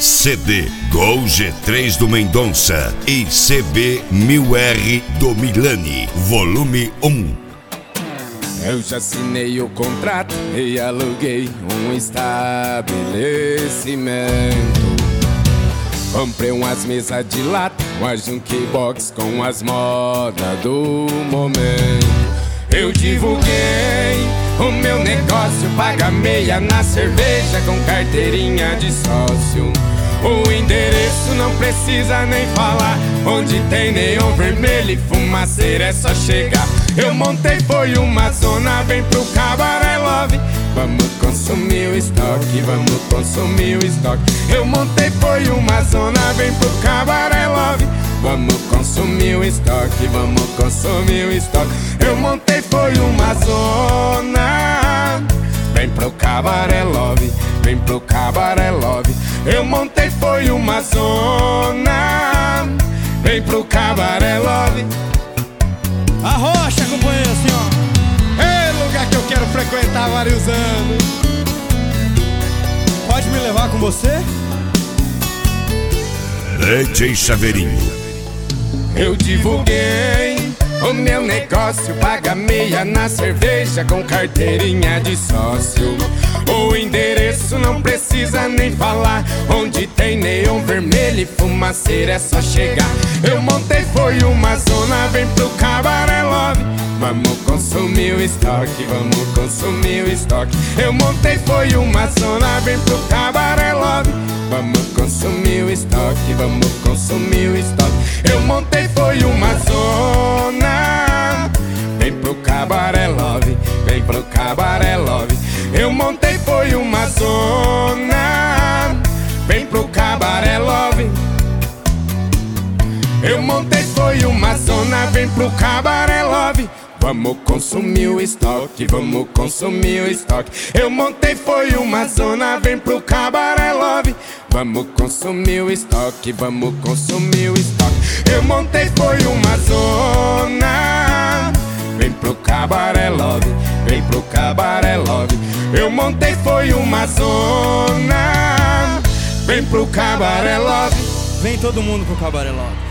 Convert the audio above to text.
CD Gol G3 do Mendonça e CB 1000R do Milani, volume 1. Eu já assinei o contrato e aluguei um estabelecimento. Comprei umas mesas de lata, uma jukebox com as modas do momento. Eu divulguei o meu negócio, paga meia na cerveja com carteirinha de sócio. O endereço não precisa nem falar, onde tem neon vermelho e fumaceira é só chegar. Eu montei foi uma zona, vem pro Cabaré Love. Vamos consumir o estoque, vamos consumir o estoque. Eu montei foi uma zona, vem pro Cabaré Love. Vamos consumir o estoque, vamos consumir o estoque. Eu montei foi uma zona, vem pro Cabaré Love, vem pro Cabaré Love. Eu montei foi uma zona, vem pro Cabaré Love. Arrocha, companheiro, assim ó. É lugar que eu quero frequentar há vários anos. Pode me levar com você? DJ Chaveirinho. Eu divulguei o meu negócio, paga meia na cerveja com carteirinha de sócio. O endereço não precisa nem falar, onde tem neon vermelho e fumaceira é só chegar. Eu montei foi uma zona, vem pro Cabaré Love. Vamos consumir o estoque, vamos consumir o estoque. Eu montei foi uma zona, vem pro Cabaré Love. Vamos consumir o estoque, vamos consumir o estoque. Eu montei foi uma zona, vem pro Cabaré Love, vem pro Cabaré Love. Eu montei foi uma zona, vem pro Cabaré Love. Eu montei foi uma zona, vem pro Cabaré Love. Vamos consumir o estoque, vamos consumir o estoque. Eu montei foi uma zona, vem pro Cabaré Love. Vamos consumir o estoque, vamos consumir o estoque. Eu montei foi uma zona, vem pro Cabaré Love, vem pro Cabaré Love. Eu montei foi uma zona, vem pro Cabaré Love. Vem todo mundo pro Cabaré Love.